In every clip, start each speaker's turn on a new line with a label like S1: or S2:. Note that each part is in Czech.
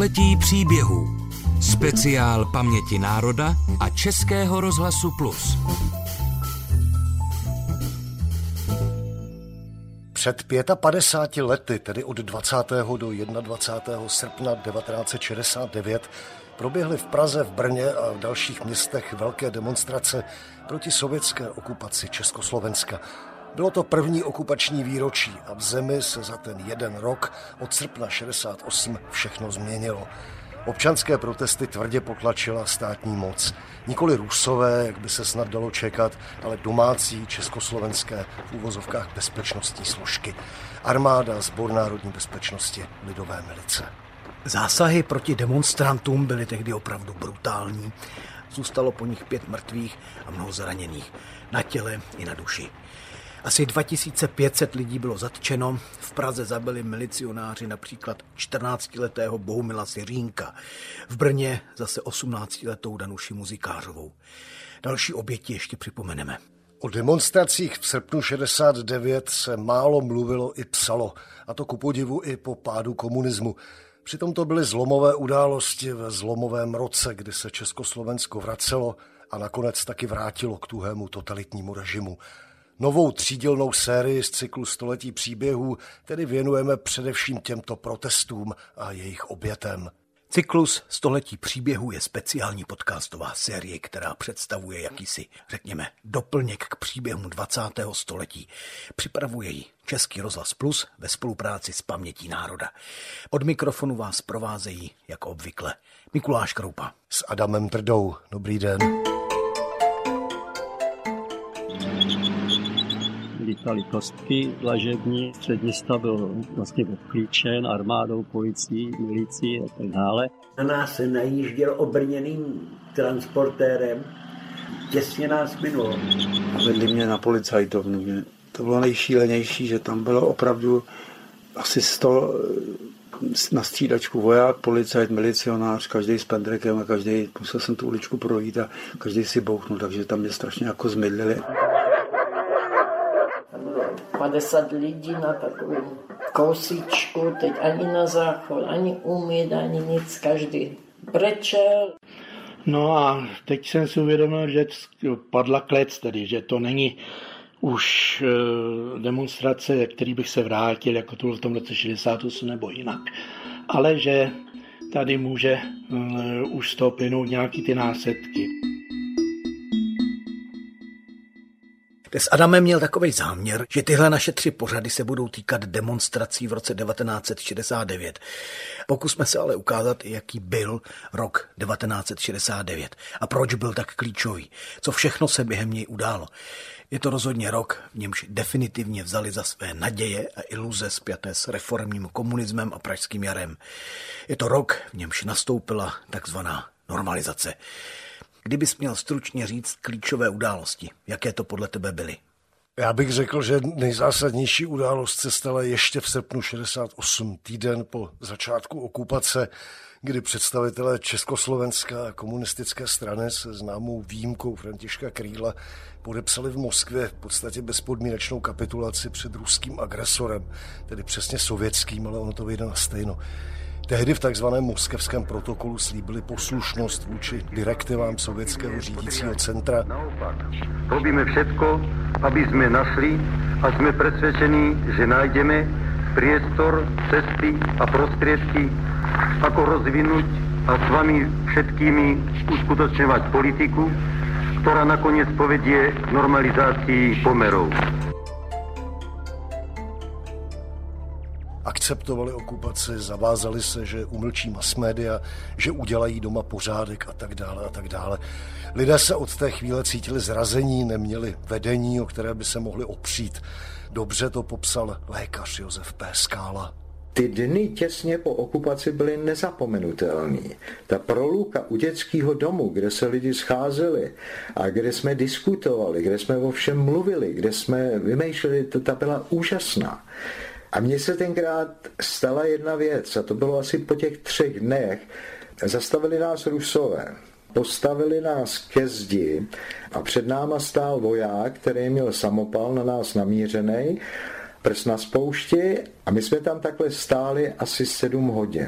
S1: Století příběhů. Speciál paměti národa a Českého rozhlasu Plus.
S2: Před 55 lety, tedy od 20. do 21. srpna 1969, proběhly v Praze, v Brně a v dalších městech velké demonstrace proti sovětské okupaci Československa. Bylo to první okupační výročí a v zemi se za ten jeden rok od srpna 68 všechno změnilo. Občanské protesty tvrdě potlačila státní moc. Nikoli Rusové, jak by se snad dalo čekat, ale domácí československé v uvozovkách bezpečnostní složky. Armáda, Sbor národní bezpečnosti, lidové milice.
S3: Zásahy proti demonstrantům byly tehdy opravdu brutální. Zůstalo po nich 5 mrtvých a mnoho zraněných. Na těle i na duši. Asi 2500 lidí bylo zatčeno. V Praze zabili milicionáři například 14letého Bohumila Siřínka. V Brně zase 18letou Danuši Muzikářovou. Další oběti ještě připomeneme.
S2: O demonstracích v srpnu 69 se málo mluvilo i psalo. A to ku podivu i po pádu komunismu. Přitom to byly zlomové události ve zlomovém roce, kdy se Československo vracelo a nakonec taky vrátilo k tuhému totalitnímu režimu. Novou třídílnou sérii z cyklu Století příběhů tedy věnujeme především těmto protestům a jejich obětem.
S3: Cyklus Století příběhů je speciální podcastová série, která představuje jakýsi, řekněme, doplněk k příběhům 20. století. Připravuje ji Český rozhlas Plus ve spolupráci s Pamětí národa. Od mikrofonu vás provázejí, jako obvykle, Mikuláš Kroupa.
S2: S Adamem Trdou. Dobrý den.
S4: Lítaly kostky dlažební, střed města byl vlastně obklíčen armádou, policií, milicí a tak dále.
S5: Na nás se najížděl obrněným transportérem, těsně nás minulo.
S6: Vedli mě na policajtovnu. To bylo nejšílenější, že tam bylo opravdu asi 100 na střídačku voják, policajt, milicionář, každý s pendrekem a každý, musel jsem tu uličku projít a každý si bouchnul, takže tam mě strašně jako zmydlili.
S7: 50 lidí na takovém kousíčku, teď ani na záchod, ani umýt, ani nic, každý brečel.
S8: No a teď jsem si uvědomil, že padla klec, tedy, že to není už demonstrace, který bych se vrátil, jako tu v tom roce 68 nebo jinak, ale že tady může už z toho plynout nějaký ty následky.
S3: S Adamem měl takovej záměr, že tyhle naše 3 pořady se budou týkat demonstrací v roce 1969. Pokusme se ale ukázat, jaký byl rok 1969 a proč byl tak klíčový, co všechno se během něj událo. Je to rozhodně rok, v němž definitivně vzali za své naděje a iluze spjaté s reformním komunismem a pražským jarem. Je to rok, v němž nastoupila takzvaná normalizace. Kdybys měl stručně říct klíčové události, jaké to podle tebe byly?
S2: Já bych řekl, že nejzásadnější událost se stala ještě v srpnu 68, týden po začátku okupace, kdy představitelé Československa a komunistické strany se známou výjimkou Františka Krýla podepsali v Moskvě v podstatě bezpodmínečnou kapitulaci před ruským agresorem, tedy přesně sovětským, ale ono to vyjde na stejno. Tehdy v takzvaném moskevském protokolu slíbili poslušnost vůči direktivám sovětského řídícího centra.
S9: Naopak, robíme všetko, aby jsme našli a jsme přesvědčení, že najdeme priestor, cesty a prostriedky, ako rozvinúť a s vami všetkými uskutočňovať politiku, ktorá nakoniec povedie k normalizácii pomerov.
S2: Akceptovali okupaci, zavázali se, že umlčí masmédia, že udělají doma pořádek a tak dále a tak dále. Lidé se od té chvíle cítili zrazení, neměli vedení, o které by se mohli opřít. Dobře to popsal lékař Josef P. Skála.
S10: Ty dny těsně po okupaci byly nezapomenutelný. Ta proluka u dětského domu, kde se lidi scházeli a kde jsme diskutovali, kde jsme o všem mluvili, kde jsme vymýšleli, ta byla úžasná. A mně se tenkrát stala jedna věc, a to bylo asi po těch 3 dnech. Zastavili nás Rusové, postavili nás ke zdi a před náma stál voják, který měl samopal na nás namířený, prst na spoušti, a my jsme tam takhle stáli asi 7 hodin.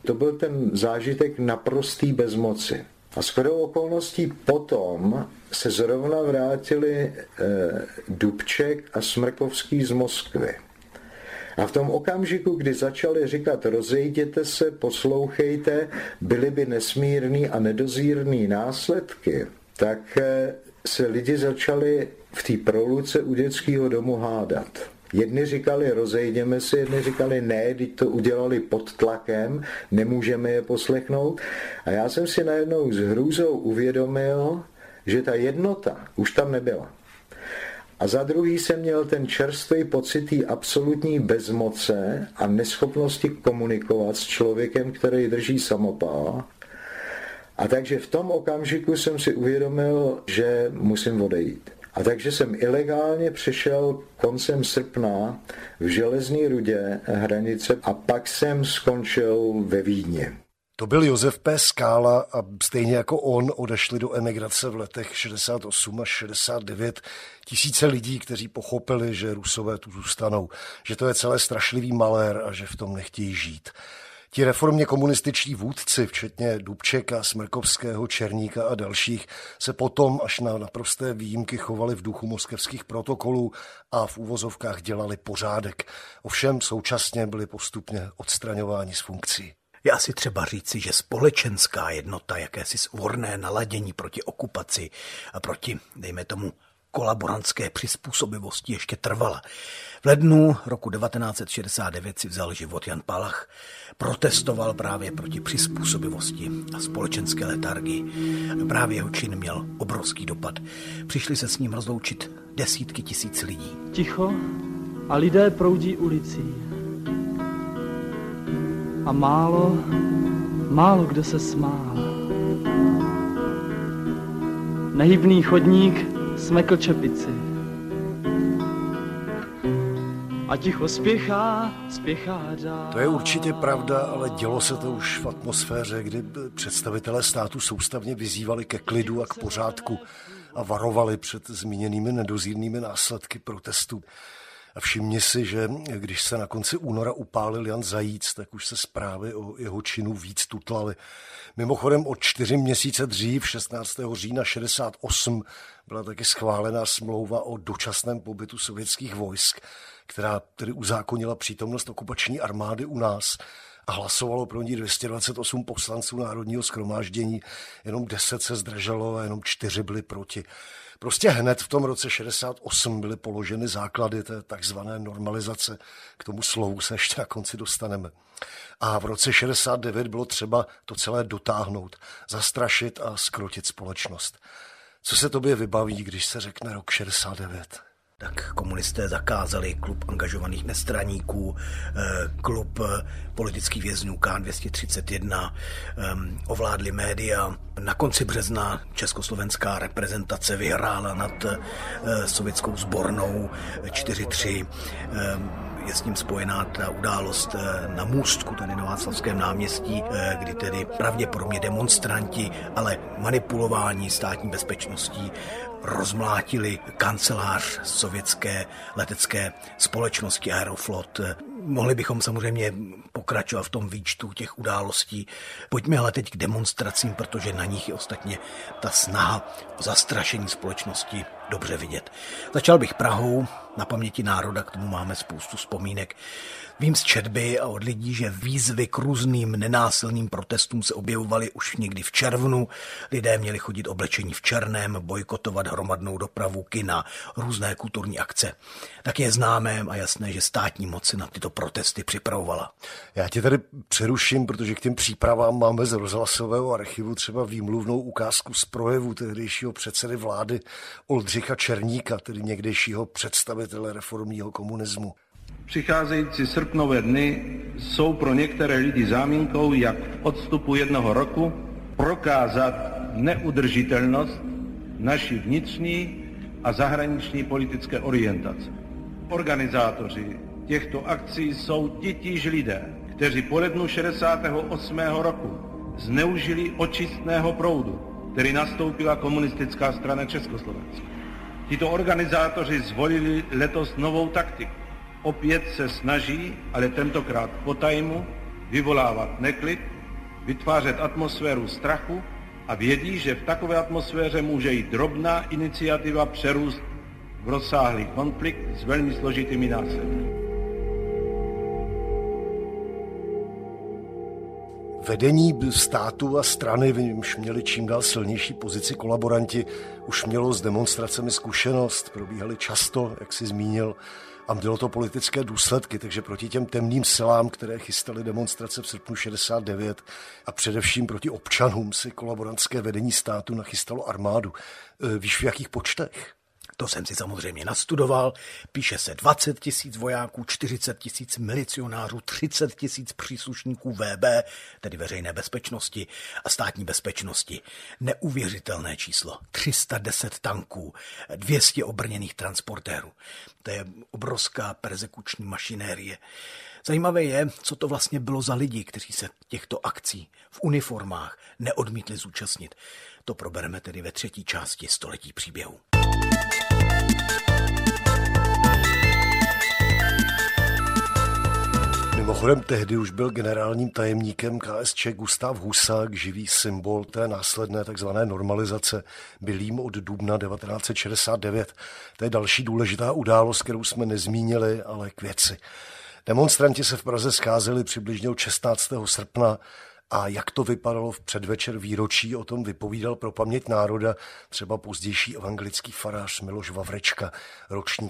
S10: To byl ten zážitek naprostý bezmoci. A shodou okolností potom se zrovna vrátili Dubček a Smrkovský z Moskvy. A v tom okamžiku, kdy začali říkat rozejděte se, poslouchejte, byly by nesmírný a nedozírný následky, tak se lidi začali v té proluce u dětského domu hádat. Jedni říkali rozejdeme se, jedni říkali ne, teď to udělali pod tlakem, nemůžeme je poslechnout. A já jsem si najednou s hrůzou uvědomil, že ta jednota už tam nebyla. A za druhý jsem měl ten čerstvý pocit té absolutní bezmoce a neschopnosti komunikovat s člověkem, který drží samopal. A takže v tom okamžiku jsem si uvědomil, že musím odejít. A takže jsem ilegálně přišel koncem srpna v Železné Rudě hranice a pak jsem skončil ve Vídni.
S2: To byl Josef P. Skála a stejně jako on odešli do emigrace v letech 68 až 69 tisíce lidí, kteří pochopili, že Rusové tu zůstanou, že to je celé strašlivý malér a že v tom nechtějí žít. Ti reformně komunističtí vůdci, včetně Dubčeka, Smrkovského, Černíka a dalších, se potom až na naprosté výjimky chovali v duchu moskevských protokolů a v uvozovkách dělali pořádek. Ovšem současně byli postupně odstraňováni z funkcí.
S3: Je asi třeba říci, že společenská jednota, jakési svorné naladění proti okupaci a proti, dejme tomu, kolaborantské přizpůsobivosti ještě trvala. V lednu roku 1969 si vzal život Jan Palach, protestoval právě proti přizpůsobivosti a společenské letargii. Právě jeho čin měl obrovský dopad. Přišli se s ním rozloučit desítky tisíc lidí.
S11: Ticho a lidé proudí ulicí. A málo kdo se smál. Nehybný chodník smekl čepici. A ticho spěchá dál.
S2: To je určitě pravda, ale dělo se to už v atmosféře, kdy představitelé státu soustavně vyzývali ke klidu a k pořádku a varovali před zmíněnými nedozírnými následky protestů. A všimni si, že když se na konci února upálil Jan Zajíc, tak už se zprávy o jeho činu víc tutlaly. Mimochodem o 4 měsíce dřív, 16. října 68, byla taky schválená smlouva o dočasném pobytu sovětských vojsk, která tedy uzákonila přítomnost okupační armády u nás a hlasovalo pro ní 228 poslanců Národního shromáždění, jenom 10 se zdrželo a jenom 4 byli proti. Prostě hned v tom roce 68 byly položeny základy té takzvané normalizace. K tomu slovu se ještě na konci dostaneme. A v roce 69 bylo třeba to celé dotáhnout, zastrašit a zkrotit společnost. Co se tobě vybaví, když se řekne rok 69?
S3: Tak komunisté zakázali klub angažovaných nestraníků, klub politických vězňů K231, ovládli média. Na konci března československá reprezentace vyhrála nad sovětskou sbornou 4-3. Je s ním spojená ta událost na Můstku, tady na Václavském náměstí, kdy tedy pravděpodobně demonstranti, ale manipulování státní bezpečností rozmlátili kancelář sovětské letecké společnosti Aeroflot. Mohli bychom samozřejmě pokračovat v tom výčtu těch událostí. Pojďme ale teď k demonstracím, protože na nich je ostatně ta snaha o zastrašení společnosti dobře vidět. Začal bych Prahou, na paměti národa, k tomu máme spoustu vzpomínek. Vím z četby a od lidí, že výzvy k různým nenásilným protestům se objevovaly už někdy v červnu. Lidé měli chodit oblečení v černém, bojkotovat hromadnou dopravu, kina, různé kulturní akce. Tak je známé a jasné, že státní moc se na tyto protesty připravovala.
S2: Já tě tady přeruším, protože k těm přípravám máme z rozhlasového archivu třeba výmluvnou ukázku z projevu tehdejšího předsedy vlády Oldřicha Černíka, tedy někdejšího představitele reformního komunismu.
S12: Přicházející srpnové dny jsou pro některé lidi záminkou, jak v odstupu 1 roku prokázat neudržitelnost naší vnitřní a zahraniční politické orientace. Organizátoři těchto akcí jsou titíž lidé, kteří po lednu 68. roku zneužili očistného proudu, který nastoupila komunistická strana Československa. Tito organizátoři zvolili letos novou taktiku. Opět se snaží, ale tentokrát po tajmu, vyvolávat neklid vytvářet atmosféru strachu a vědí, že v takové atmosféře může i drobná iniciativa přerůst v rozsáhlý konflikt s velmi složitými následky.
S2: Vedení státu a strany, v němž měli čím dál silnější pozici kolaboranti, už mělo s demonstracemi zkušenost, probíhaly často, jak si zmínil, a mělo to politické důsledky, takže proti těm temným silám, které chystaly demonstrace v srpnu 69 a především proti občanům si kolaborantské vedení státu nachystalo armádu. Víš, v jakých počtech?
S3: To jsem si samozřejmě nastudoval. Píše se 20 000 vojáků, 40 000 milicionářů, 30 000 příslušníků VB, tedy veřejné bezpečnosti a státní bezpečnosti. Neuvěřitelné číslo. 310 tanků, 200 obrněných transportérů. To je obrovská perzekuční mašinérie. Zajímavé je, co to vlastně bylo za lidi, kteří se těchto akcí v uniformách neodmítli zúčastnit. To probereme tedy ve třetí části Století příběhu.
S2: Mimochodem tehdy už byl generálním tajemníkem KSČ Gustav Husák, živý symbol té následné takzvané normalizace, byl jím od dubna 1969. To je další důležitá událost, kterou jsme nezmínili, ale k věci. Demonstranti se v Praze scházeli přibližně od 16. srpna a jak to vypadalo v předvečer výročí, o tom vypovídal pro paměť národa třeba pozdější evangelický farář Miloš Vavrečka, ročník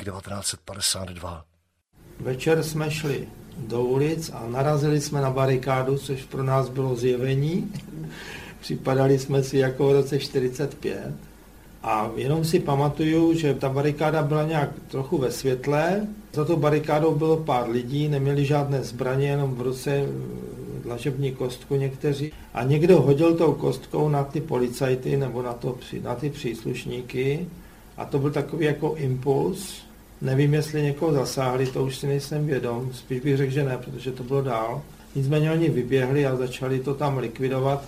S2: 1952.
S13: Večer jsme šli do ulic a narazili jsme na barikádu, což pro nás bylo zjevení. Připadali jsme si jako v roce 45. A jenom si pamatuju, že ta barikáda byla nějak trochu ve světle. Za tou barikádou bylo pár lidí, neměli žádné zbraně, jenom v ruce dlažební kostku někteří. A někdo hodil tou kostkou na ty policajty nebo na ty příslušníky. A to byl takový jako impuls. Nevím, jestli někoho zasáhli, to už si nejsem vědom. Spíš bych řekl, že ne, protože to bylo dál. Nicméně oni vyběhli a začali to tam likvidovat.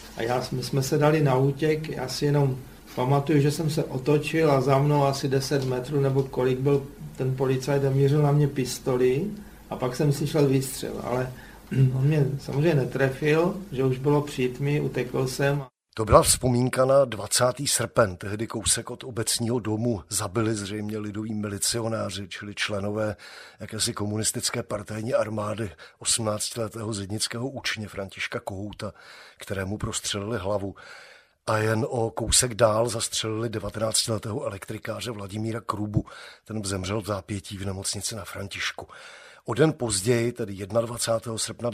S13: A my jsme se dali na útěk, já si jenom pamatuju, že jsem se otočil a za mnou asi 10 metrů nebo kolik byl ten policajt a mířil na mě pistoli a pak jsem slyšel výstřel, ale on mě samozřejmě netrefil, že už bylo přítmí, utekl jsem.
S2: To byla vzpomínka na 20. srpen, tehdy kousek od obecního domu zabili zřejmě lidoví milicionáři, čili členové jakési komunistické partajní armády 18letého zednického učně Františka Kohouta, kterému prostřelili hlavu. A jen o kousek dál zastřelili 19letého elektrikáře Vladimíra Krubu. Ten zemřel v zápětí v nemocnici na Františku. O den později, tedy 21. srpna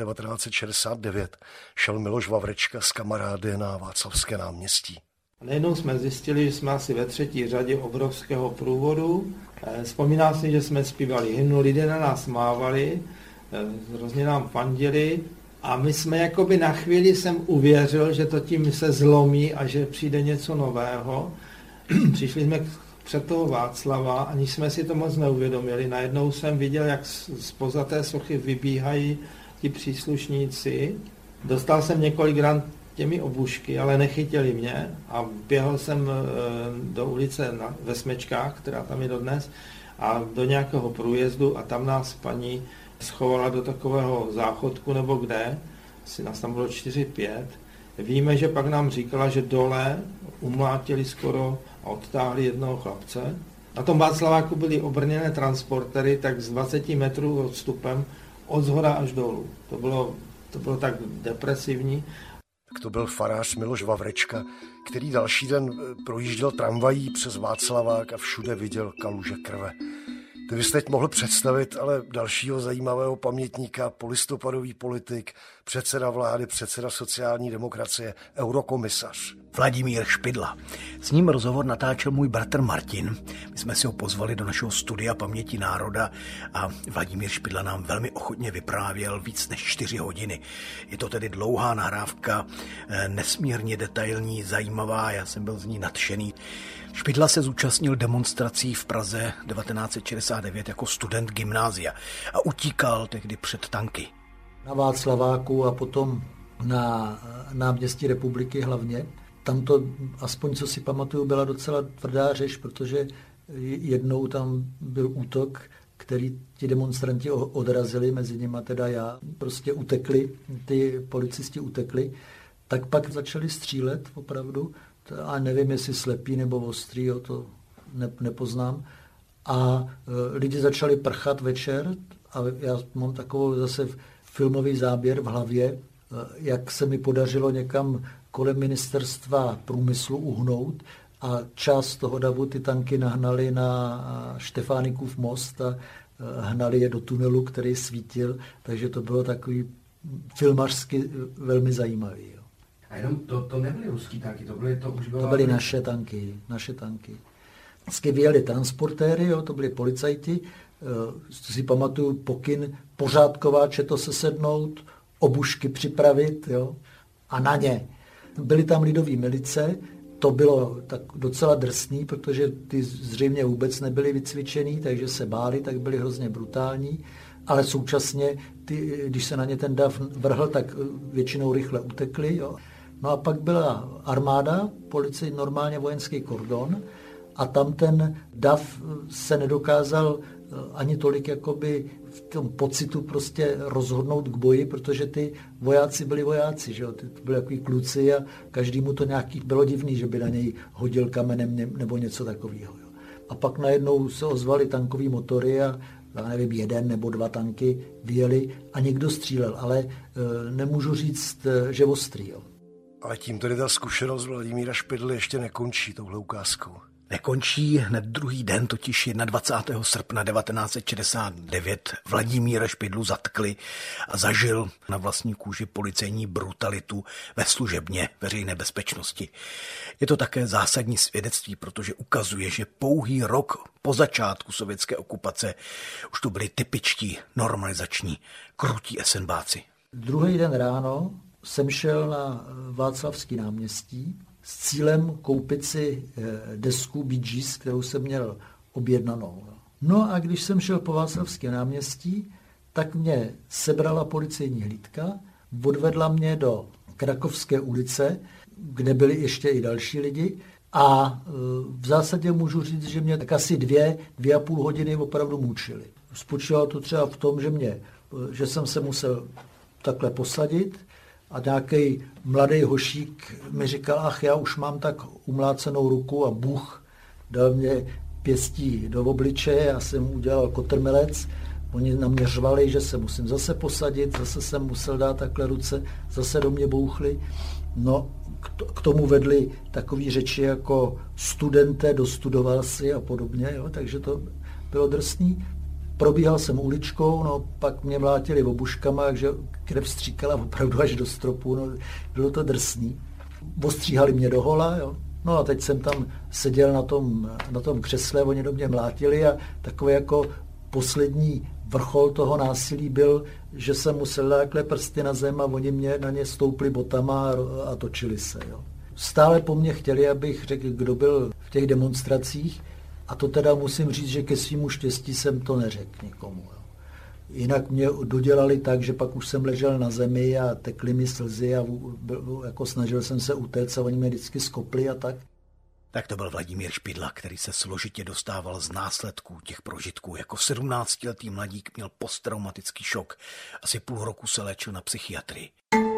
S2: 1969, šel Miloš Vavrečka s kamarády na Václavské náměstí.
S13: Najednou jsme zjistili, že jsme asi ve třetí řadě obrovského průvodu. Vzpomínám si, že jsme zpívali hymnu, lidé na nás mávali, hrozně nám fandili. A my jsme jakoby na chvíli jsem uvěřil, že to tím se zlomí a že přijde něco nového. Přišli jsme před toho Václava, aniž jsme si to moc neuvědomili. Najednou jsem viděl, jak zpoza té sochy vybíhají ti příslušníci. Dostal jsem několikrát těmi obušky, ale nechytili mě a běhl jsem do ulice ve Smečkách, která tam je dodnes, a do nějakého průjezdu a tam nás paní schovala do takového záchodku nebo kde, asi nás tam bylo 4-5. Víme, že pak nám říkala, že dole umlátili skoro a odtáhli jednoho chlapce. Na tom Václaváku byly obrněné transportery tak z 20 metrů odstupem od zhora až dolů. To bylo tak depresivní.
S2: To byl farář Miloš Vavrečka, který další den projížděl tramvají přes Václavák a všude viděl kaluže krve. Ty bys teď mohl představit ale dalšího zajímavého pamětníka, polistopadový politik, předseda vlády, předseda sociální demokracie, eurokomisař.
S3: Vladimír Špidla. S ním rozhovor natáčel můj bratr Martin. My jsme si ho pozvali do našeho studia Paměti národa a Vladimír Špidla nám velmi ochotně vyprávěl víc než 4 hodiny. Je to tedy dlouhá nahrávka, nesmírně detailní, zajímavá, já jsem byl z ní nadšený. Špidla se zúčastnil demonstrací v Praze 1969 jako student gymnázia a utíkal tehdy před tanky.
S14: Na Václaváku a potom na náměstí Republiky hlavně. Tam to, aspoň co si pamatuju, byla docela tvrdá řeč, protože jednou tam byl útok, který ti demonstranti odrazili, mezi nimi teda já, prostě utekli, ty policisti utekli, tak pak začali střílet opravdu, a nevím, jestli slepý nebo ostrý, to nepoznám. A lidi začali prchat večer a já mám takovou zase filmový záběr v hlavě, jak se mi podařilo někam kolem ministerstva průmyslu uhnout a část toho davu ty tanky nahnali na Štefánikův most a hnali je do tunelu, který svítil, takže to bylo takový filmařsky velmi zajímavý. Jo.
S15: A jenom to nebyly ruský tanky,
S14: to byly naše tanky. Vždycky vyjeli transportéry, jo, to byli policajti, si pamatuju pokyn, pořádková četo se sednout, obušky připravit, jo, a na ně. Byly tam lidové milice, to bylo tak docela drsný, protože ty zřejmě vůbec nebyly vycvičený, takže se báli, tak byli hrozně brutální, ale současně, když se na ně ten dav vrhl, tak většinou rychle utekli. Jo. No a pak byla armáda, policie, normálně vojenský kordon, a tam ten dav se nedokázal ani tolik jakoby v tom pocitu prostě rozhodnout k boji, protože ty vojáci byli vojáci, že jo? Ty byli takový kluci a každému to nějaký bylo divný, že by na něj hodil kamenem nebo něco takového. Jo? A pak najednou se ozvaly tankový motory a já nevím, 1 nebo 2 tanky vyjeli a někdo střílel, ale nemůžu říct, že ostrý. Jo?
S2: Ale tím tedy ta zkušenost Vladimíra Špidly ještě nekončí touhle ukázkou.
S3: Nekončí hned druhý den, totiž 21. srpna 1969 Vladimíra Špidlu zatkli a zažil na vlastní kůži policejní brutalitu ve služebně veřejné bezpečnosti. Je to také zásadní svědectví, protože ukazuje, že pouhý rok po začátku sovětské okupace už to byli typičtí normalizační krutí esenbáci.
S14: Druhý den ráno jsem šel na Václavský náměstí s cílem koupit si desku Bee Gees, kterou jsem měl objednanou. No a když jsem šel po Václavském náměstí, tak mě sebrala policejní hlídka, odvedla mě do Krakovské ulice, kde byli ještě i další lidi a v zásadě můžu říct, že mě tak asi 2,5 hodiny opravdu mučili. Spočívalo to třeba v tom, že jsem se musel takhle posadit, a nějaký mladý hošík mi říkal, ach, já už mám tak umlácenou ruku a Bůh dal mě pěstí do obličeje, já jsem udělal kotrmelec, oni na mě řvali, že se musím zase posadit, zase jsem musel dát takhle ruce, zase do mě bouchli. No, k tomu vedli takové řeči jako studente, dostudoval si a podobně, jo, takže to bylo drsný. Probíhal jsem uličkou, no pak mě mlátili obuškama, takže krev stříkala opravdu až do stropu, no bylo to drsný. Ostříhali mě do hola, jo. No a teď jsem tam seděl na tom křesle, oni do mě mlátili a takový jako poslední vrchol toho násilí byl, že jsem musel dát takhle prsty na zem a oni mě na ně stoupli botama a točili se, jo. Stále po mně chtěli, abych řekl, kdo byl v těch demonstracích, a to teda musím říct, že ke svému štěstí jsem to neřekl nikomu. Jo. Jinak mě dodělali tak, že pak už jsem ležel na zemi a tekly mi slzy a jako snažil jsem se utéct a oni mě vždycky skopli a tak.
S3: Tak to byl Vladimír Špidla, který se složitě dostával z následků těch prožitků. Jako 17letý mladík měl posttraumatický šok. Asi půl roku se léčil na psychiatrii.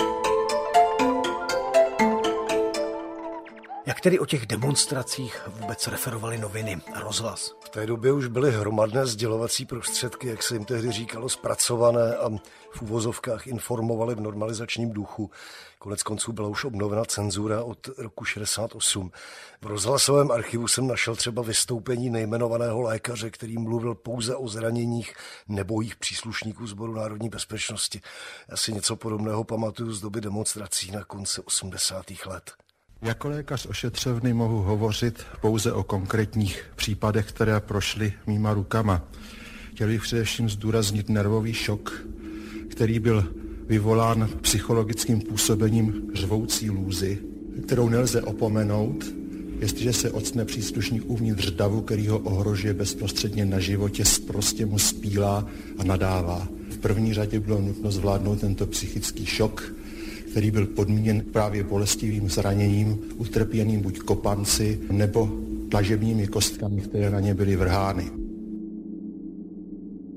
S3: Jak tedy o těch demonstracích vůbec referovaly noviny a rozhlas?
S2: V té době už byly hromadné sdělovací prostředky, jak se jim tehdy říkalo, zpracované a v uvozovkách informovali v normalizačním duchu. Konec konců byla už obnovena cenzura od roku 68. V rozhlasovém archivu jsem našel třeba vystoupení nejmenovaného lékaře, který mluvil pouze o zraněních nebojích příslušníků Sboru národní bezpečnosti. Já si něco podobného pamatuju z doby demonstrací na konci 80. let.
S16: Jako lékař ošetřovny mohu hovořit pouze o konkrétních případech, které prošly mýma rukama. Chtěl bych především zdůraznit nervový šok, který byl vyvolán psychologickým působením řvoucí lůzy, kterou nelze opomenout, jestliže se octne příslušník uvnitř davu, který ho ohrožuje bezprostředně na životě, prostě mu spílá a nadává. V první řadě bylo nutno zvládnout tento psychický šok, který byl podmíněn právě bolestivým zraněním, utrpěným buď kopanci nebo tlažebními kostkami, které na ně byly vrhány.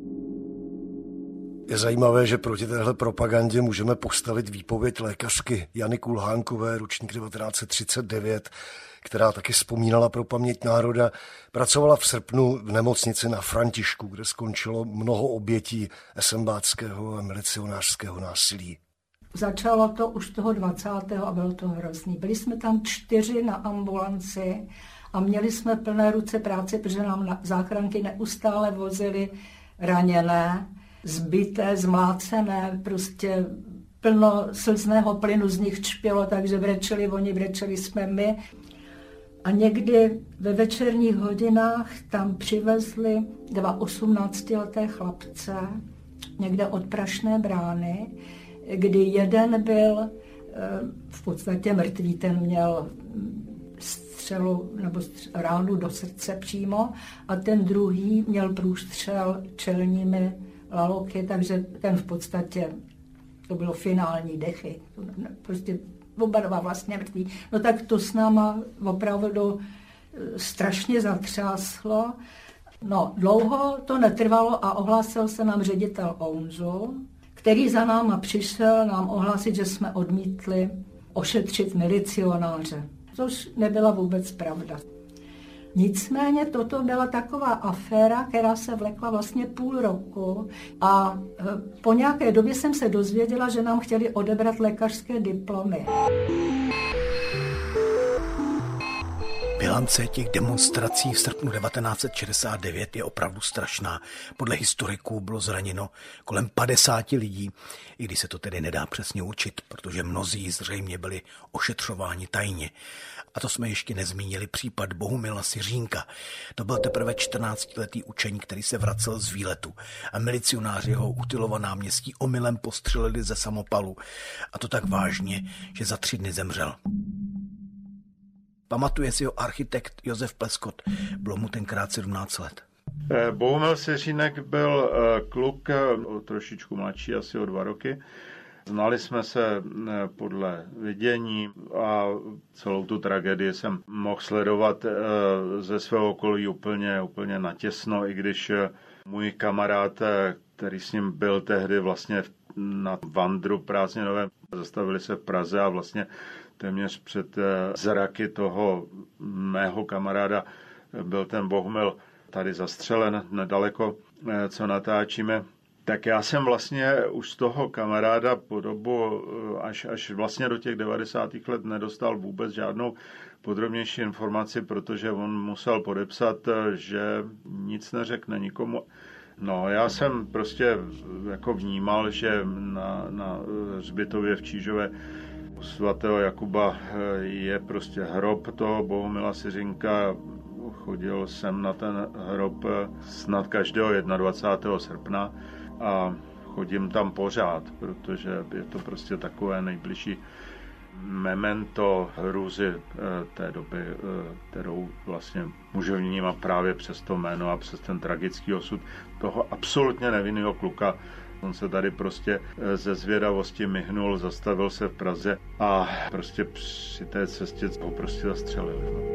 S2: Je zajímavé, že proti téhle propagandě můžeme postavit výpověď lékařky Jany Kulhánkové, ročník 1939, která taky vzpomínala pro paměť národa. Pracovala v srpnu v nemocnici na Františku, kde skončilo mnoho obětí esembáckého a milicionářského násilí.
S17: Začalo to už toho 20. a bylo to hrozný. Byli jsme tam 4 na ambulanci a měli jsme plné ruce práce, protože nám záchranky neustále vozily raněné, zbité, zmlácené, prostě plno slzného plynu z nich čpělo, takže brečeli oni, brečeli jsme my. A někdy ve večerních hodinách tam přivezli 2 18leté chlapce, někde od Prašné brány, kdy jeden byl v podstatě mrtvý, ten měl střelu nebo ránu do srdce přímo a ten druhý měl průstřel čelními laloky, takže ten v podstatě, to bylo finální dechy, prostě oba dva vlastně mrtví. No tak to s náma opravdu strašně zatřáslo. No dlouho to netrvalo a ohlásil se nám ředitel Ounzu, který za náma přišel nám ohlásit, že jsme odmítli ošetřit milicionáře. Což nebyla vůbec pravda. Nicméně toto byla taková aféra, která se vlekla vlastně půl roku a po nějaké době jsem se dozvěděla, že nám chtěli odebrat lékařské diplomy.
S3: Bilance těch demonstrací v srpnu 1969 je opravdu strašná. Podle historiků bylo zraněno kolem 50 lidí, i když se to tedy nedá přesně určit, protože mnozí zřejmě byli ošetřováni tajně. A to jsme ještě nezmínili případ Bohumila Siřínka. To byl teprve 14letý učeník, který se vracel z výletu a milicionáři ho u Tylova náměstí omylem postřelili ze samopalu. A to tak vážně, že za 3 dny zemřel. Pamatuje si ho architekt Josef Pleskot. Bylo mu tenkrát 17 let.
S18: Bohumil Siřínek byl kluk trošičku mladší, asi o 2 roky. Znali jsme se podle vidění a celou tu tragédii jsem mohl sledovat ze svého okolí úplně natěsno, i když můj kamarád, který s ním byl tehdy vlastně na vandru prázdninovém, zastavili se v Praze a vlastně téměř před zraky toho mého kamaráda byl ten Bohumil tady zastřelen nedaleko, co natáčíme. Tak já jsem vlastně už z toho kamaráda po dobu až vlastně do těch 90. let nedostal vůbec žádnou podrobnější informaci, protože on musel podepsat, že nic neřekne nikomu. No, já jsem prostě jako vnímal, že na hřbitově v Čížové svatého Jakuba je prostě hrob toho Bohumila Siřínka. Chodil jsem na ten hrob snad každého 21. srpna a chodím tam pořád, protože je to prostě takové nejbližší memento hrůzy té doby, kterou vlastně můžu vnímat právě přes to jméno a přes ten tragický osud toho absolutně nevinného kluka. On se tady prostě ze zvědavosti myhnul, zastavil se v Praze a prostě při té cestě ho prostě zastřelili.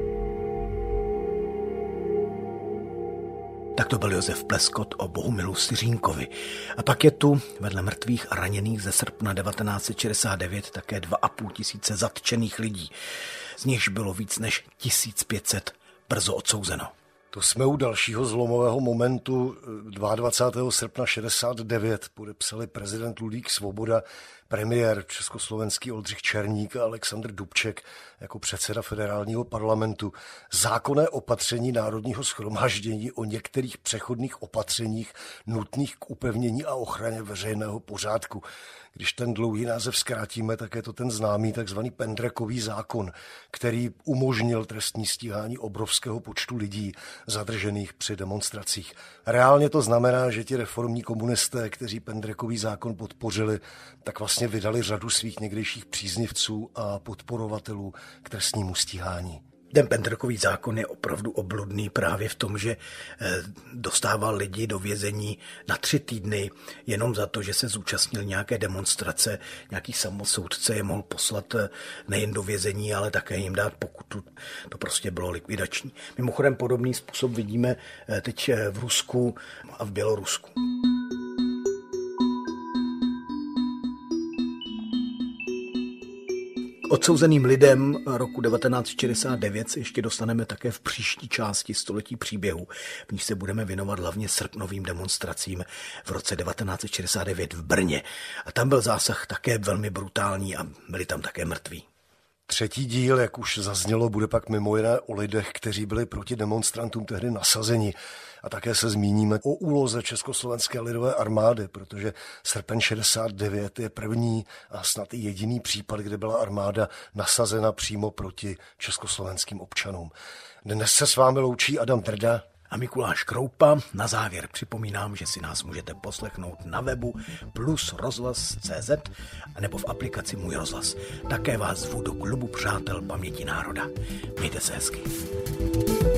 S3: Tak to byl Josef Pleskot o Bohumilu Siřínkovi. A pak je tu vedle mrtvých a raněných ze srpna 1969 také 2,5 tisíce zatčených lidí. Z nichž bylo víc než 1500 brzo odsouzeno.
S2: To jsme u dalšího zlomového momentu. 22. srpna 69 podepsali prezident Ludvík Svoboda, premiér československý Oldřich Černík a Alexandr Dubček jako předseda federálního parlamentu zákonné opatření Národního shromáždění o některých přechodných opatřeních nutných k upevnění a ochraně veřejného pořádku. Když ten dlouhý název zkrátíme, tak je to ten známý takzvaný Pendrekový zákon, který umožnil trestní stíhání obrovského počtu lidí zadržených při demonstracích. Reálně to znamená, že ti reformní komunisté, kteří Pendrekový zákon podpořili, tak vlastně vydali řadu svých někdejších příznivců a podporovatelů k trestnímu stíhání.
S3: Ten Pendrekový zákon je opravdu obludný právě v tom, že dostával lidi do vězení na 3 týdny jenom za to, že se zúčastnil nějaké demonstrace, nějaký samosoudce je mohl poslat nejen do vězení, ale také jim dát pokutu. To prostě bylo likvidační. Mimochodem podobný způsob vidíme teď v Rusku a v Bělorusku. K odsouzeným lidem roku 1969 se ještě dostaneme také v příští části Století příběhu, v níž se budeme věnovat hlavně srpnovým demonstracím v roce 1969 v Brně. A tam byl zásah také velmi brutální a byli tam také mrtví.
S2: Třetí díl, jak už zaznělo, bude pak mimo jiné o lidech, kteří byli proti demonstrantům tehdy nasazeni. A také se zmíníme o úloze Československé lidové armády, protože srpen 69 je první a snad i jediný případ, kdy byla armáda nasazena přímo proti československým občanům. Dnes se s vámi loučí Adam Trda
S3: a Mikuláš Kroupa. Na závěr připomínám, že si nás můžete poslechnout na webu plus rozhlas.cz nebo v aplikaci Můj rozhlas. Také vás zvu do klubu přátel paměti národa. Mějte se hezky.